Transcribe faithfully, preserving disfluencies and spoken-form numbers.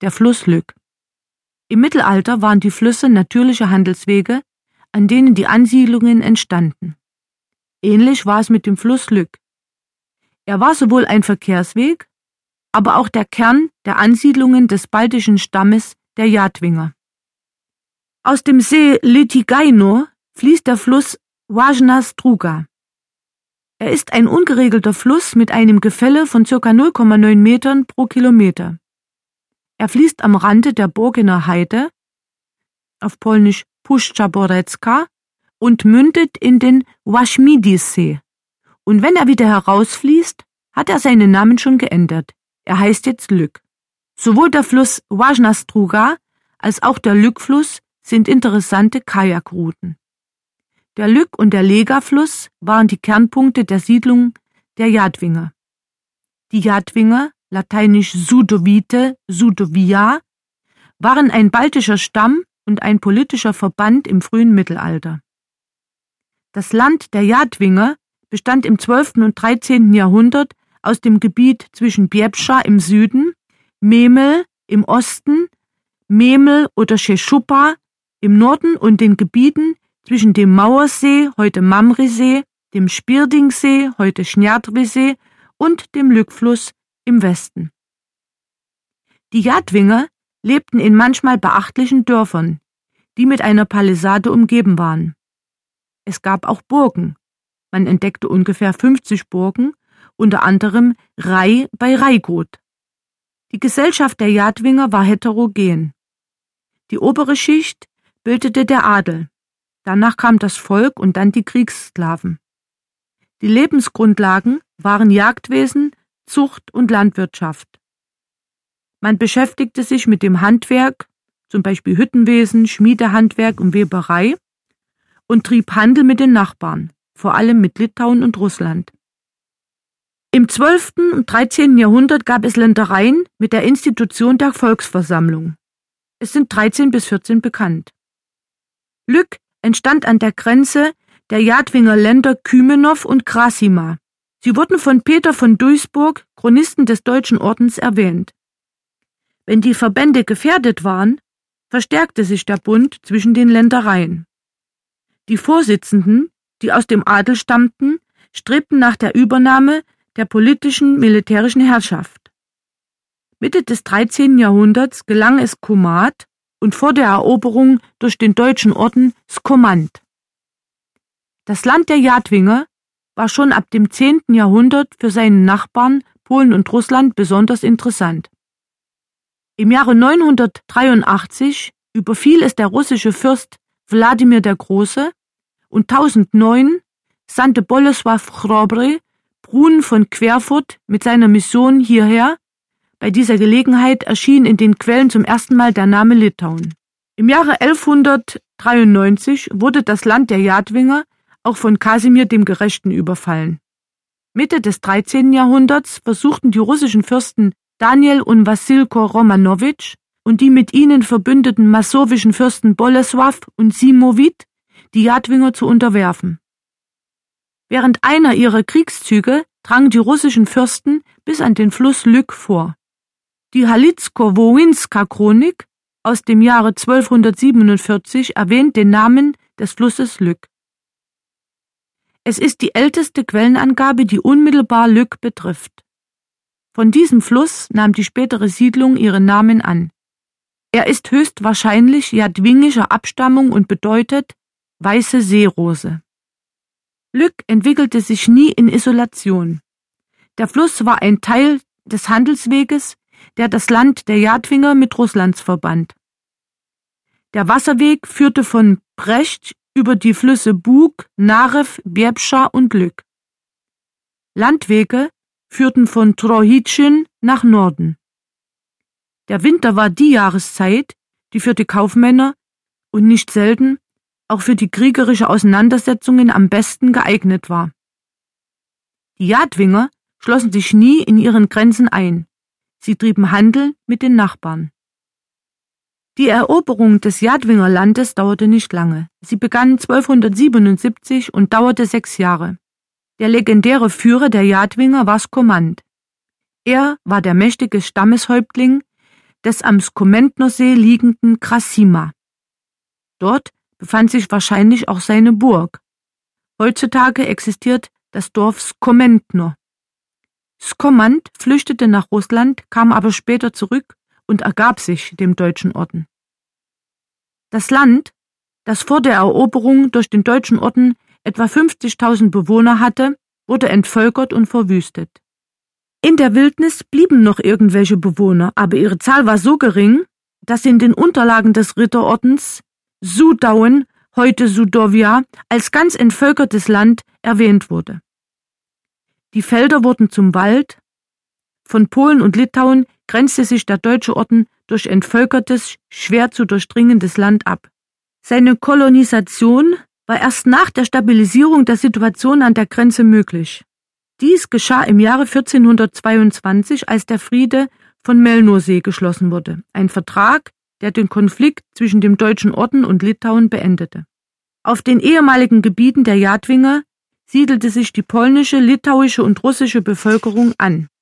der Fluss Lück. Im Mittelalter waren die Flüsse natürliche Handelswege, an denen die Ansiedlungen entstanden. Ähnlich war es mit dem Fluss Lück. Er war sowohl ein Verkehrsweg, aber auch der Kern der Ansiedlungen des baltischen Stammes der Jadwinger. Aus dem See Litigajno fließt der Fluss Wajna Struga. Er ist ein ungeregelter Fluss mit einem Gefälle von ca. null Komma neun Metern pro Kilometer. Er fließt am Rande der Borkener Heide, auf Polnisch Puszcza Borecka, und mündet in den Waschmidis-See. Und wenn er wieder herausfließt, hat er seinen Namen schon geändert. Er heißt jetzt Lück. Sowohl der Fluss Wajna Struga als auch der Lückfluss sind interessante Kajakrouten. Der Lück und der Lega-Fluss waren die Kernpunkte der Siedlung der Jadwinger. Die Jadwinger, lateinisch Sudovite, Sudovia, waren ein baltischer Stamm und ein politischer Verband im frühen Mittelalter. Das Land der Jadwinger bestand im zwölften und dreizehnten Jahrhundert aus dem Gebiet zwischen Biebsza im Süden, Memel im Osten, Memel oder Szeszupa im Norden und den Gebieten zwischen dem Mauersee, heute Mamrisee, dem Spirdingsee, heute Schniadrisee und dem Lückfluss im Westen. Die Jadwinger lebten in manchmal beachtlichen Dörfern, die mit einer Palisade umgeben waren. Es gab auch Burgen. Man entdeckte ungefähr fünfzig Burgen, unter anderem Rai bei Raigot. Die Gesellschaft der Jadwinger war heterogen. Die obere Schicht bildete der Adel. Danach kam das Volk und dann die Kriegssklaven. Die Lebensgrundlagen waren Jagdwesen, Zucht und Landwirtschaft. Man beschäftigte sich mit dem Handwerk, zum Beispiel Hüttenwesen, Schmiedehandwerk und Weberei, und trieb Handel mit den Nachbarn, vor allem mit Litauen und Russland. Im zwölften und dreizehnten Jahrhundert gab es Ländereien mit der Institution der Volksversammlung. Es sind dreizehn bis vierzehn bekannt. Lück entstand an der Grenze der Jadwinger Länder Kümenow und Krasima. Sie wurden von Peter von Duisburg, Chronisten des Deutschen Ordens, erwähnt. Wenn die Verbände gefährdet waren, verstärkte sich der Bund zwischen den Ländereien. Die Vorsitzenden, die aus dem Adel stammten, strebten nach der Übernahme der politischen, militärischen Herrschaft. Mitte des dreizehnten Jahrhunderts gelang es Kommat und vor der Eroberung durch den Deutschen Orden Skomant. Das Land der Jadwinger war schon ab dem zehnten Jahrhundert für seine Nachbarn Polen und Russland besonders interessant. Im Jahre neunhundertdreiundachtzig überfiel es der russische Fürst Wladimir der Große und tausendneun sandte Bolesław Chrobry Brun von Querfurt mit seiner Mission hierher. Bei dieser Gelegenheit erschien in den Quellen zum ersten Mal der Name Litauen. Im Jahre elfhundertdreiundneunzig wurde das Land der Jadwinger auch von Kasimir dem Gerechten überfallen. Mitte des dreizehnten Jahrhunderts versuchten die russischen Fürsten Daniel und Wassilko Romanowitsch und die mit ihnen verbündeten masowischen Fürsten Bolesław und Simowit die Jadwinger zu unterwerfen. Während einer ihrer Kriegszüge drangen die russischen Fürsten bis an den Fluss Lück vor. Die Halicko-Wołynska-Chronik aus dem Jahre zwölfhundertsiebenundvierzig erwähnt den Namen des Flusses Lück. Es ist die älteste Quellenangabe, die unmittelbar Lück betrifft. Von diesem Fluss nahm die spätere Siedlung ihren Namen an. Er ist höchstwahrscheinlich jadwingischer Abstammung und bedeutet weiße Seerose. Lück entwickelte sich nie in Isolation. Der Fluss war ein Teil des Handelsweges, der das Land der Jadwinger mit Russlands verband. Der Wasserweg führte von Brecht über die Flüsse Bug, Narew, Biebsza und Lück. Landwege führten von Trochitschin nach Norden. Der Winter war die Jahreszeit, die für die Kaufmänner und nicht selten auch für die kriegerische Auseinandersetzungen am besten geeignet war. Die Jadwinger schlossen sich nie in ihren Grenzen ein. Sie trieben Handel mit den Nachbarn. Die Eroberung des Jadwinger Landes dauerte nicht lange. Sie begann zwölfhundertsiebenundsiebzig und dauerte sechs Jahre. Der legendäre Führer der Jadwinger war Skomant. Er war der mächtige Stammeshäuptling des am Skomentnersee liegenden Krasima. Dort befand sich wahrscheinlich auch seine Burg. Heutzutage existiert das Dorf Skomentno. Skomant flüchtete nach Russland, kam aber später zurück und ergab sich dem deutschen Orden. Das Land, das vor der Eroberung durch den deutschen Orden etwa fünfzigtausend Bewohner hatte, wurde entvölkert und verwüstet. In der Wildnis blieben noch irgendwelche Bewohner, aber ihre Zahl war so gering, dass in den Unterlagen des Ritterordens Sudauen, heute Sudowia, als ganz entvölkertes Land erwähnt wurde. Die Felder wurden zum Wald. Von Polen und Litauen grenzte sich der deutsche Orden durch entvölkertes, schwer zu durchdringendes Land ab. Seine Kolonisation war erst nach der Stabilisierung der Situation an der Grenze möglich. Dies geschah im Jahre vierzehnhundertzweiundzwanzig, als der Friede von Melnorsee geschlossen wurde, ein Vertrag, der den Konflikt zwischen dem deutschen Orden und Litauen beendete. Auf den ehemaligen Gebieten der Jadwiger siedelte sich die polnische, litauische und russische Bevölkerung an.